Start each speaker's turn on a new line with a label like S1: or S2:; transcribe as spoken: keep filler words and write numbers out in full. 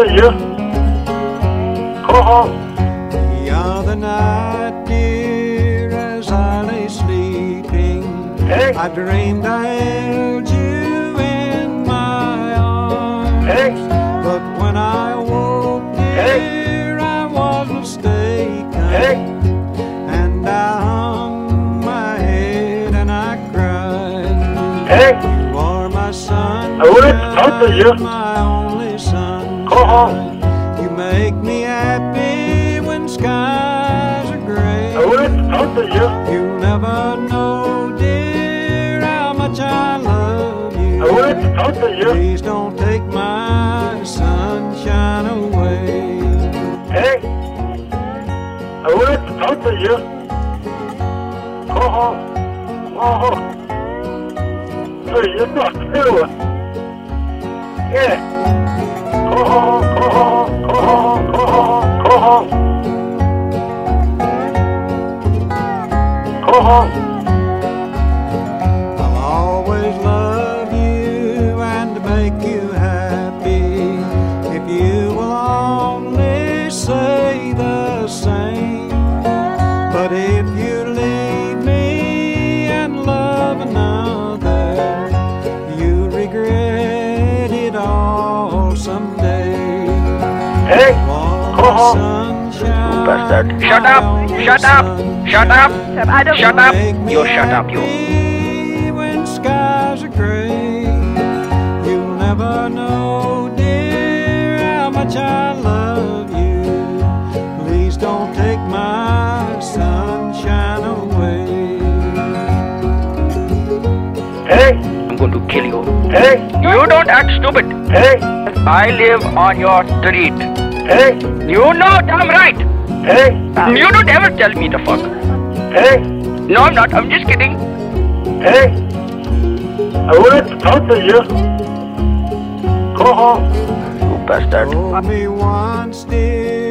S1: to you. Go home.
S2: The other night, dear, as I lay sleeping,
S1: Hey.
S2: I dreamed I held you in my arms.
S1: Hey.
S2: But when I woke, dear, I was mistaken.
S1: Hey.
S2: And I hung my head and I cried.
S1: Hey.
S2: You are my son,
S1: I will talk to you.
S2: my only son.
S1: Go home.
S2: You make me happy when skies are gray.
S1: I will talk to you.
S2: You'll never know, dear, how much I love you.
S1: I will talk to you.
S2: Please don't take my sunshine away.
S1: Hey. I will talk to you. Go home. Go home. Hey, you're not too. Yeah. Go home, go home, go home, go home, go home. Go home.
S2: I'll always love you and make you happy if you will only say the same. But if you leave me and love another, you'll regret it all someday.
S1: Hey,
S2: Want
S1: go home.
S2: sunshine,
S3: Bastard. Shut
S2: my
S3: up!
S2: only
S3: Shut up! Shut up!
S2: sunshine.
S4: I don't
S3: Shut up!
S2: Make me
S3: You shut up, you.
S2: happy when skies are gray. You'll never know, dear, how much I love you. Please don't take my sunshine away.
S1: Hey,
S3: I'm going to kill you.
S1: hey,
S3: You don't act stupid.
S1: hey,
S3: I live on your street.
S1: hey,
S3: You know I'm right.
S1: hey,
S3: You don't ever tell me the fuck.
S1: hey,
S3: No, I'm not. I'm just kidding.
S1: hey. I will talk to you. Go home.
S3: You bastard.
S2: Hold me once, dear.